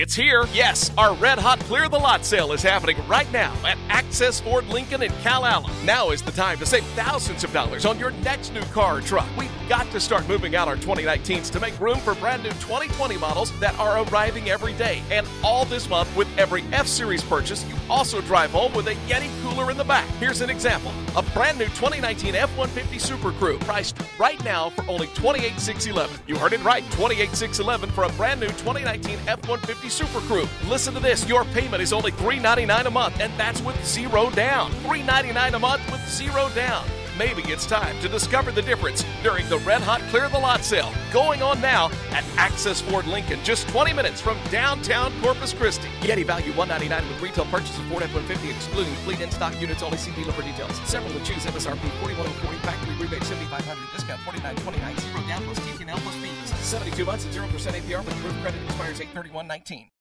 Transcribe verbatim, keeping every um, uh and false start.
It's here. Yes, our red hot clear the lot sale is happening right now at Access Ford Lincoln in Calallen. Now is the time to save thousands of dollars on your next new car or truck. We've got to start moving out our twenty nineteens to make room for brand new twenty twenty models that are arriving every day. And all this month, with every F-Series purchase, you also drive home with a Yeti cooler in the back. Here's an example. A brand new twenty nineteen F one fifty Super Crew, priced right now for only twenty-eight thousand six hundred eleven dollars. You heard it right, twenty-eight thousand six hundred eleven dollars for a brand new twenty nineteen F one fifty Super Crew. Listen to this, your payment is only three hundred ninety-nine dollars a month, and that's with zero down. three hundred ninety-nine dollars a month with zero down. Maybe it's time to discover the difference during the Red Hot Clear the Lot sale, going on now at Access Ford Lincoln, just twenty minutes from downtown Corpus Christi. Yeti value one hundred ninety-nine dollars with retail purchase of Ford F one fifty, excluding fleet in-stock units. Only see dealer for details. Several to choose. M S R P forty-one forty, factory rebate seventy-five hundred, discount forty-nine twenty-nine, zero down plus T P and L plus fees. seventy-two months at zero percent A P R with approved credit expires eight thirty-one nineteen.